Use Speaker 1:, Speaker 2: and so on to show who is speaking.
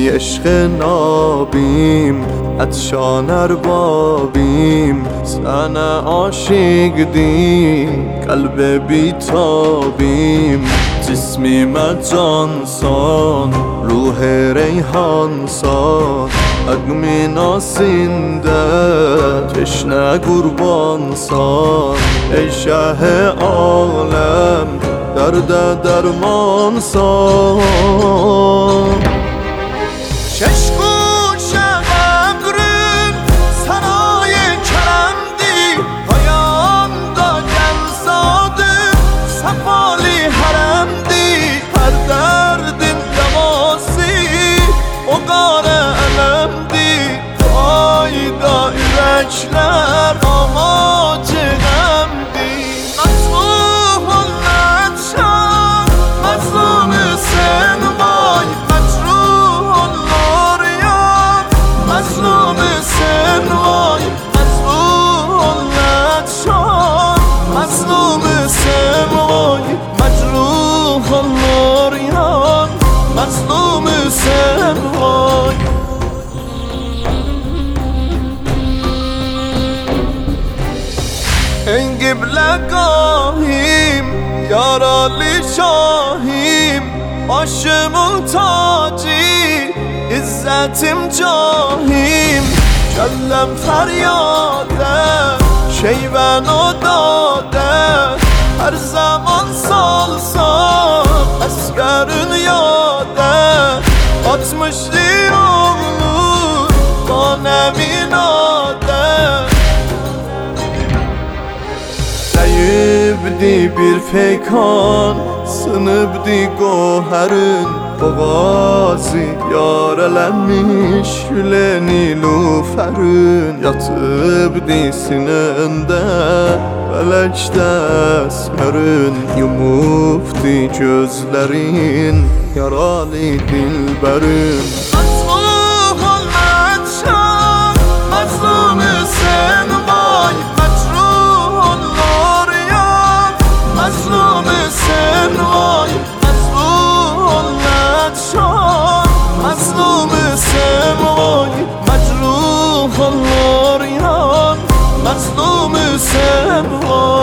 Speaker 1: عشق نابیم عطشان اربابیم زن عاشق دیم قلب بیتابیم جسمی مجانسان روح ریحانسان اگمی ناسینده تشنه قربانسان ای شه عالم درد درمانسان
Speaker 2: چشگوش قبرم سرای کرمدی پایان داگل زاده سفالی حرمدی هر دردین دماسی اقار علمدی پایدا ایرکلر آماج غمدی مطلوب النتشان مظلوم سنوای مجروح اللاریان مظلوم سنوای مظلوم النتشان مظلوم سنوای مجروح اللاریان مظلوم سنوای این قبلگاهیم یارالی شاهیم آشمون تاجی عزتیم جاهیم کلم فریاده شیون و داده هر زمان سال سال اسکرون یاده آتمشتی اغلو با نمیناده
Speaker 1: Sayıbdi bir feykan Sınıbdi goherın boğazı Yaralanmış güle niluferin Yatıbdi sinende Felekte esmerin Yumufdi gözlerin Yaralı dilberin
Speaker 2: مظلوم النتشان مظلوم سنوای مجروح اللاریان مظلوم سنوای مظلوم النتشان مظلوم سنوای مجروح اللاریان مظلوم سنوای